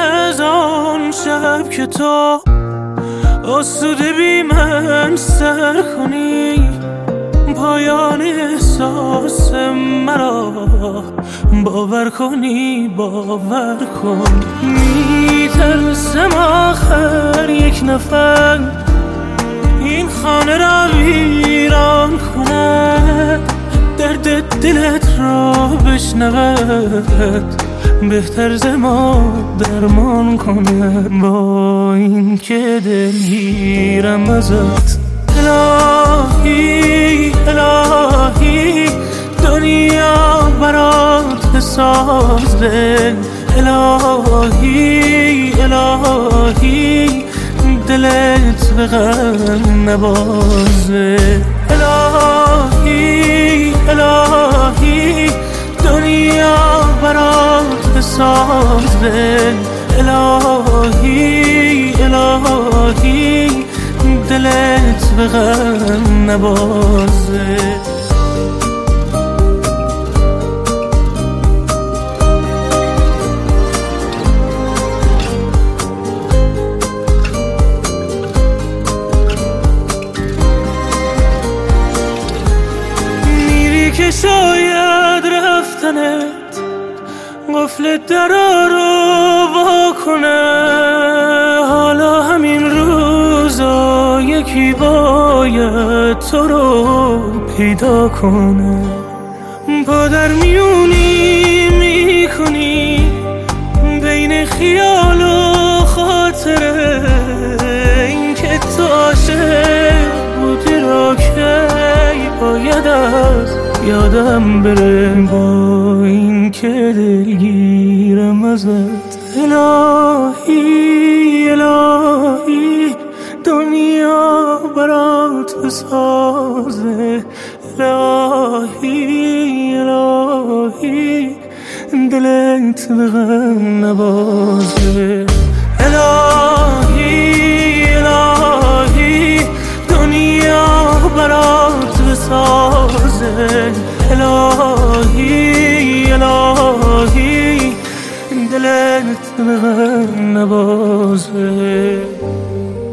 از آن شب که تو آسوده بی من سر کنی، پایان احساس مرا باور کنی، باور کن. میترسم آخر یک نفر این خانه را ویران کند، درد دلت را بشنود، بهتر ز ما درمان کند. با این که دلگیرم ازت الهی، الهی دنیا برات بسازه، الهی، الهی دلت به غم نبازه، الهی، الهی دنیا برات بسازه، الهی، الهی دلت به غم نبازه. میری که شاید رفتنت قفل درا رو وا کنه، حالا همین روزا یکی باید تو رو پیدا کنه. پا در میونی میکنی بین خیال و خاطره، این که تو عاشق بودی را که باید از یادم بره. با این که دلگیرم ازت الهی، الهی دنیا برات بسازه، الهی، الهی دلت به غم نبازه، الهی، الهی دنیا برات بسازه، الهی، الهی دلت به غم نبازه.